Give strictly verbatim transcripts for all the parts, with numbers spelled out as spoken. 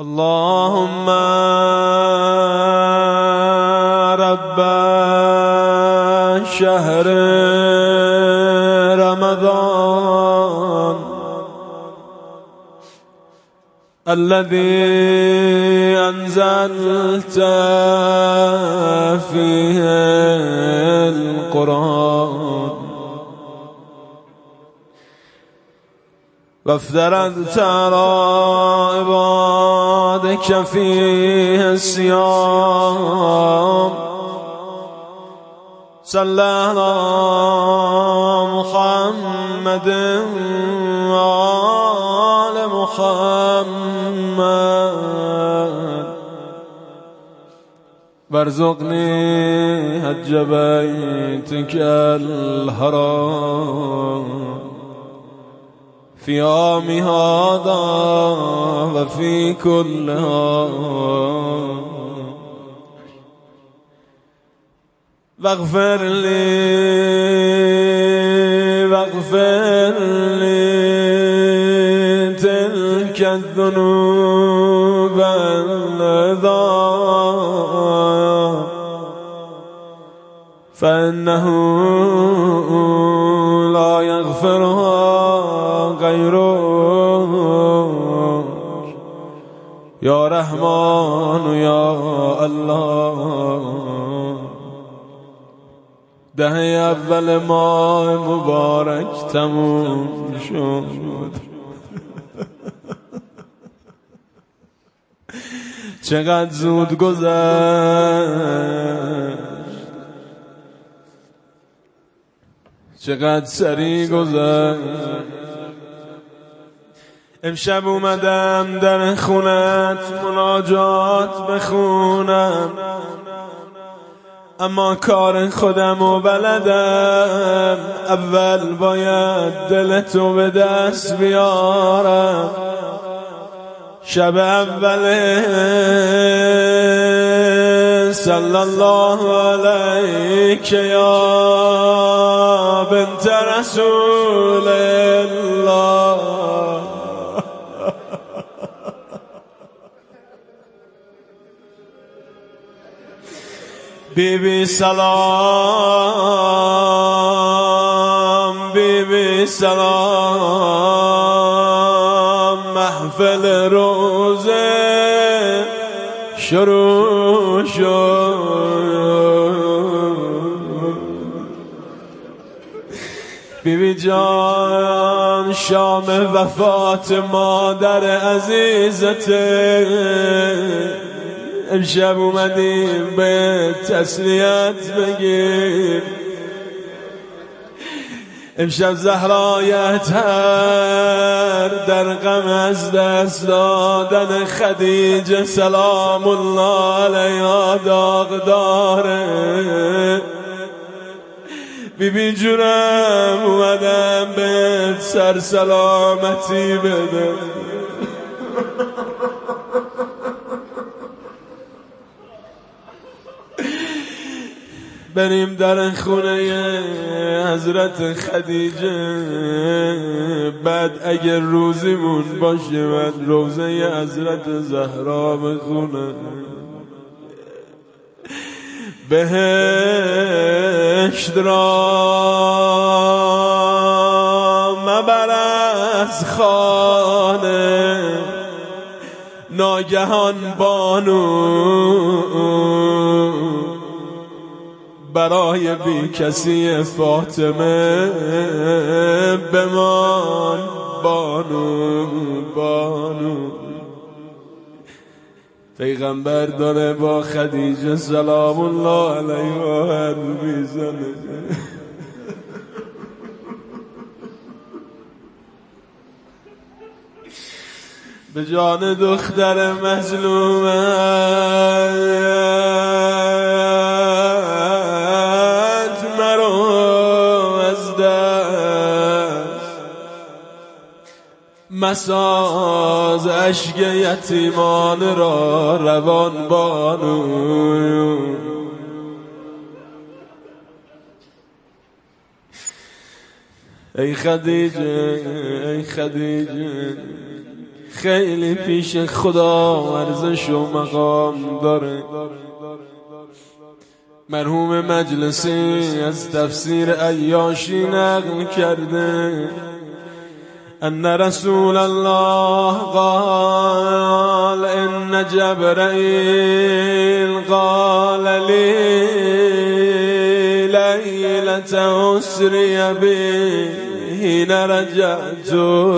اللهم رب شهر رمضان الذي أنزلت فيه القرآن وافترضت على عبادك فيه الصيام صلى على محمد وآل محمد وارزقني حج بيتك الحرام في عام هذا وفي كل عام واغفر لي واغفر لي تلك الذنوب العظام فإنه لا يغفرها غيرك يا رحمن يا الله. دهه اول ماه مبارک تموم شد. چقدر زود گذشت، چقدر سریع گذشت. امشب اومدم در خونت مناجات بخونم، اما کار خودم و بلدم. اول باید دلتو به دست بیارم. شب اوله صلی الله علیک یا بنت رسول الله. بی بی سلام، بی بی سلام. محفل روزه شروع شد. بی بی جان شام وفات مادر عزیزته. امشب اومدیم به تسلیت بگیم. امشب زهرایت هر در غم از دست دادن خدیجه سلام الله علیها داغ داره. بی بی جونم اومدم به سر سلامتی بده. بریم در خونه حضرت خدیجه. بعد اگر روزیمون باشه من روزه حضرت زهرا بخونم. بهشت را مبر از خانه، ناگهان بانو برای بی کسی فاطمه بمان. بانو بانو پیغمبر داره با خدیجه سلام الله علیها حرف میزنه. به جان دختر مظلومت مرو از دست مساز. اشک یتیمان را روان بانو. ای خدیجه ای خدیجه خیلی پیش خدا ارزش و مقام داره. مرحوم مجلسی از تفسیر عیاشی نقل کرده ان رسول الله قال ان جبرائیل قال لی لیلة اسری بی حین رجعت.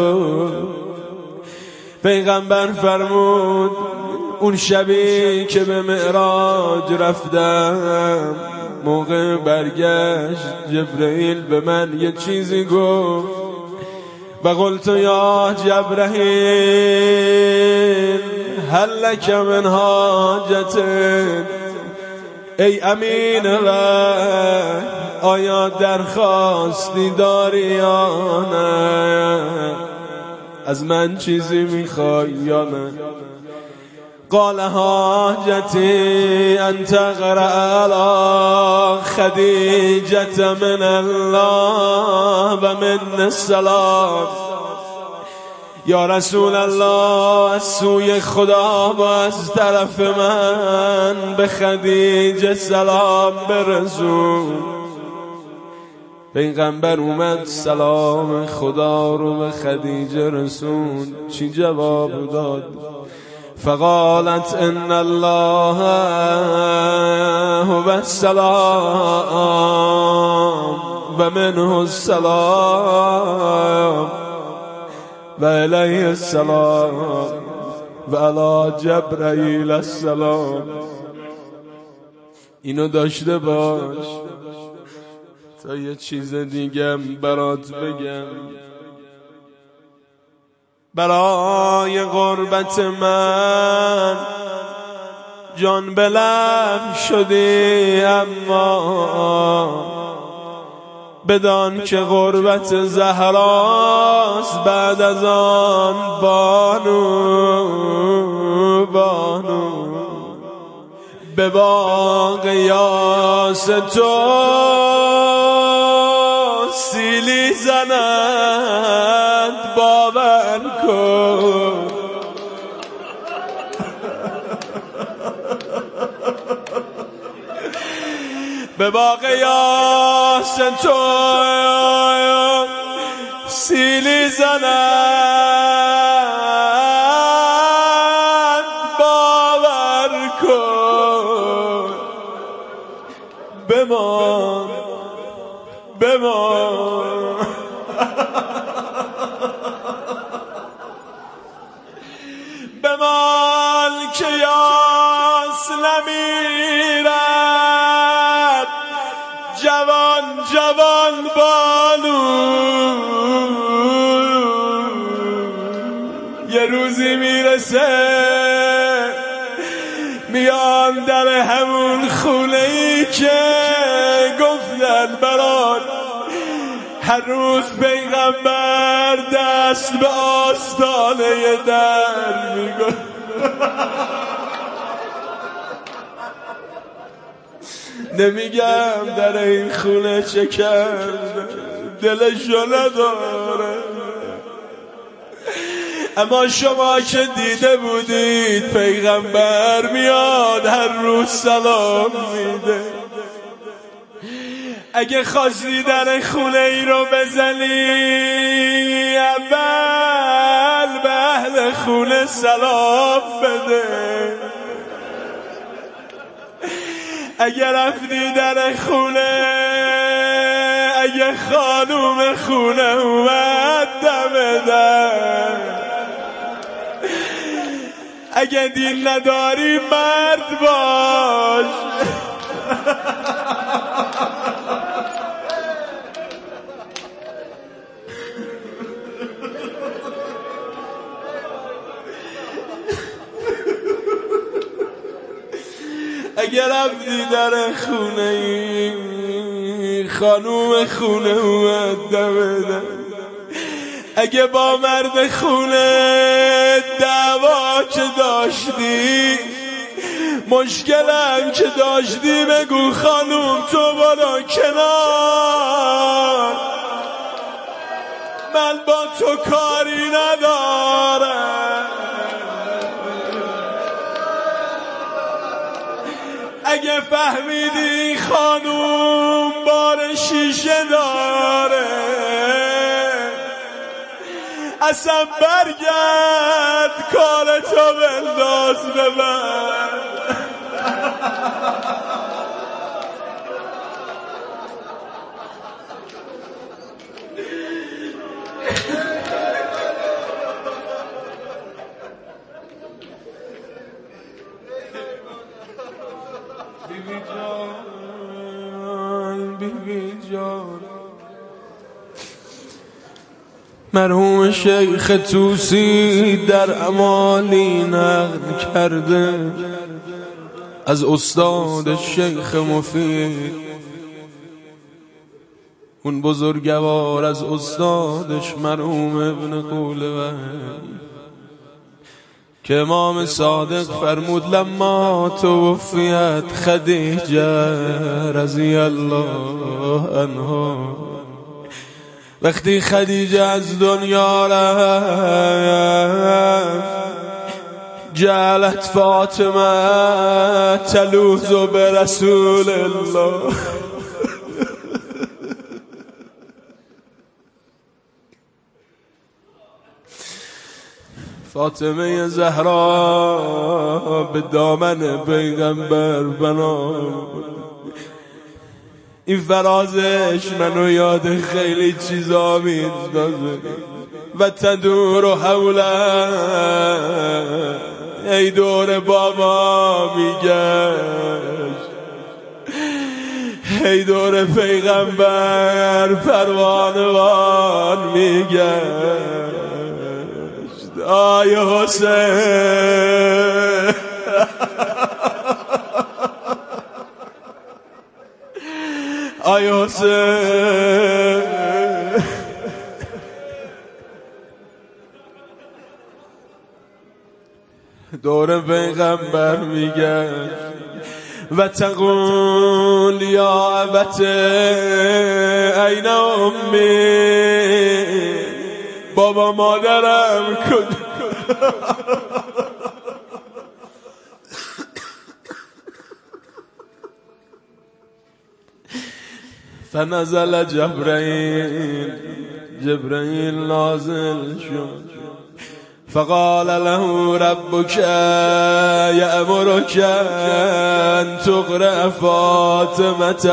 پیغمبر فرمود اون شبی که به معراج رفتم، موقع برگشت جبرائیل به من یه چیزی گفت و قلت یا جبرائیل هل لک من حاجت. ای امین وحی آیا درخواستی داری یا نه؟ از من چیزی میخوای یا نه؟ قال حاجتی ان تقرأ علی خدیجة من الله و من السلام. یا رسول الله از سوی خدا و از طرف من به خدیجه سلام برسون. پیغمبر اومد سلام خدا رو به خدیجه رسون. چی جواب داد؟ فقالت ان الله هو السلام و منه السلام و الیه السلام و علی جبرائیل السلام. اینو داشته باش تا یه چیز دیگم برات بگم. برای غربت من جان به لب شدی، اما بدان که غربت زهراست بعد از آن بانو بانو. به باغ یاس تو سیلی زنند باور کن. به باغ یاس تو سیلی زنند باور کن. بمان بمان بمان که یاس نمیرد جوان جوان بانو. یه روزی میرسه میان در همون خونه ای که گفتن برات هر روز پیغمبر دست به آستانه در میگه. نمیگم در این خونه چه کرد، دلشو نداره، اما شما که دیده بودید پیغمبر میاد هر روز سلام میده. اگه خواستی در خونه ای رو بزنی اول به اهل خونه سلام بده. اگه رفتی در خونه اگه خانوم خونه اومد دم در، اگه دین نداری مرد باش. اگر رفتی در خونه ای خانوم خونه اومد دم در، اگه با مرد خونه دعوا که داشتی مشکلم که داشتی بگو خانوم تو برو کنار، من با تو کاری ندارم. اگه فهمیدی خانوم بار شیشه داره اصلا برگرد کارتو بنداز ببر. بیبی جان بیبی جان مرحوم شیخ توسی در امالی نقل کرده از استاد شیخ مفید، اون بزرگوار از استادش مرحوم ابن قولوی، که امام صادق فرمود لما توفیت خدیجه رضی الله عنها، وقتی خدیجه از دنیا رفت جعلت فاطمه تلوذ برسول الله. فاطمه زهرا به دامن پیغمبر بنا، این فرازش منو یاد خیلی چیزا میندازه. و تدور و حوله ای دور بابا میگشت، ای دور پیغمبر پروانوان میگشت. آی حسین آی حسین دور پیغمبر میگه و تقول یا ابت این امی، بابا مادرم کن. فنزل جبرائیل، جبرائیل نازل شد، فقال له ربك يأمرك أن تقرأ فاطمة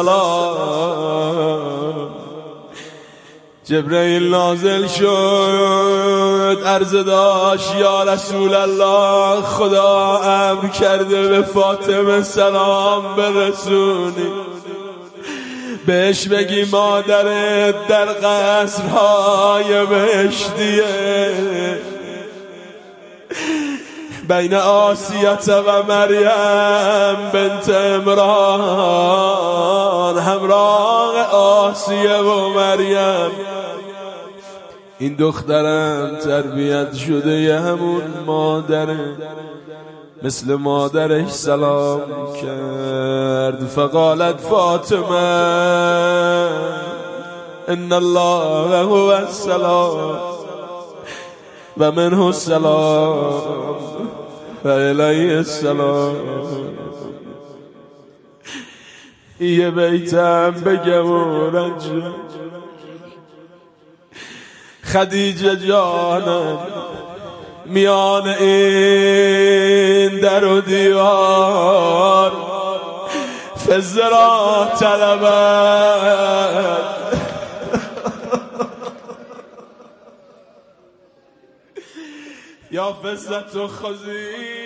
السلام. جبرائیل نازل شد، عرض داشت یا رسول الله خدا امر کرده به فاطمه سلام برسونی، بهش بگی مادرت در قصرهای بهشتیه بین آسیت و مریم بنت عمران، همراه آسیه و مریم. این دخترم تربیت شده یه همون مادره، مثل مادرش سلام کرد. فقالت فاطمه ان الله هو السلام و منه السلام و الیه السلام. یه بیتم بگم و رنجم، خدیجه جانم میان این در و دیوار فزرا طلبت، یا فزت و خزی